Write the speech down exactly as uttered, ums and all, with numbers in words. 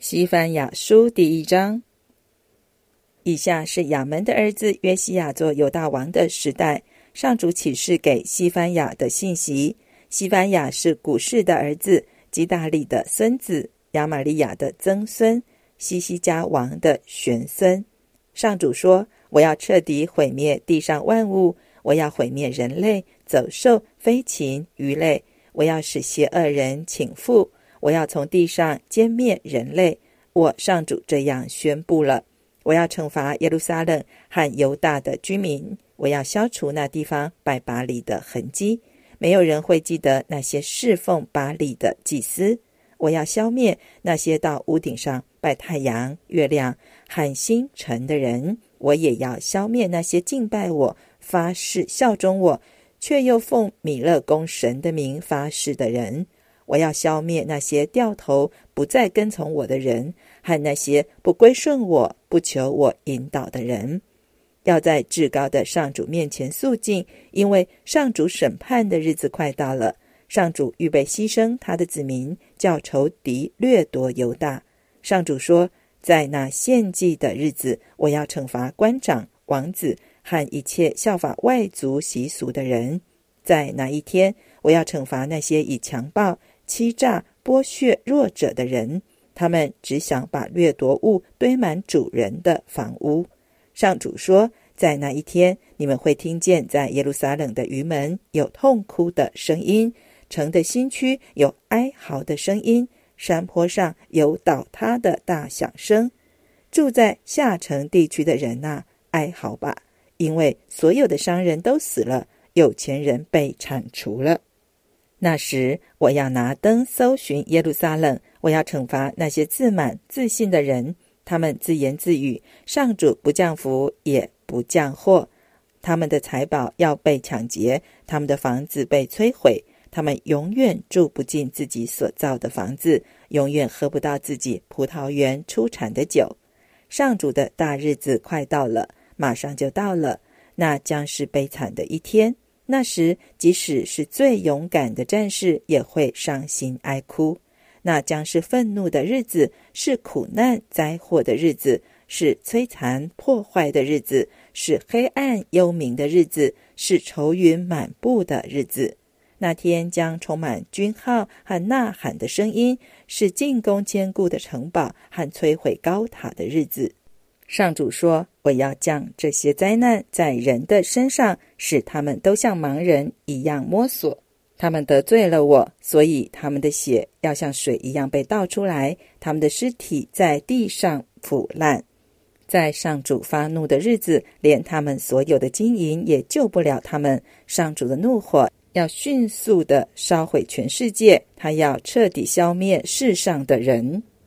西番雅书第一章。以下是亚门的儿子约西亚做犹大王的时代，上主启示给西番雅的信息。西番雅是古示的儿子，基大利的孙子，亚玛利亚的曾孙，西西家王的玄孙。上主说，我要彻底毁灭地上万物，我要毁灭人类、走兽、飞禽、鱼类，我要使邪恶人倾覆，我要从地上歼灭人类。我上主这样宣布了。我要惩罚耶路撒冷和犹大的居民，我要消除那地方拜巴力的痕迹，没有人会记得那些侍奉巴力的祭司。我要消灭那些到屋顶上拜太阳、月亮和星辰的人，我也要消灭那些敬拜我、发誓效忠我，却又奉米勒公神的名发誓的人。我要消灭那些掉头不再跟从我的人，和那些不归顺我、不求我引导的人。要在至高的上主面前肃静，因为上主审判的日子快到了。上主预备牺牲他的子民，叫仇敌掠夺犹大。上主说，在那献祭的日子，我要惩罚官长、王子和一切效法外族习俗的人。在那一天，我要惩罚那些以强暴、欺诈、剥削弱者的人，他们只想把掠夺物堆满主人的房屋。上主说，在那一天，你们会听见在耶路撒冷的鱼门有痛哭的声音，城的新区有哀嚎的声音，山坡上有倒塌的大响声。住在下城地区的人啊，哀嚎吧，因为所有的商人都死了，有钱人被铲除了。那时，我要拿灯搜寻耶路撒冷，我要惩罚那些自满自信的人，他们自言自语，上主不降福也不降祸。他们的财宝要被抢劫，他们的房子被摧毁，他们永远住不进自己所造的房子，永远喝不到自己葡萄园出产的酒。上主的大日子快到了，马上就到了，那将是悲惨的一天。那时，即使是最勇敢的战士也会伤心哀哭。那将是愤怒的日子，是苦难灾祸的日子，是摧残破坏的日子，是黑暗幽冥的日子，是愁云满布的日子。那天将充满军号和呐喊的声音，是进攻坚固的城堡和摧毁高塔的日子。上主说，我要降这些灾难在人的身上，使他们都像盲人一样摸索。他们得罪了我，所以他们的血要像水一样被倒出来，他们的尸体在地上腐烂。在上主发怒的日子，连他们所有的金银也救不了他们。上主的怒火要迅速地烧毁全世界，他要彻底消灭世上的人。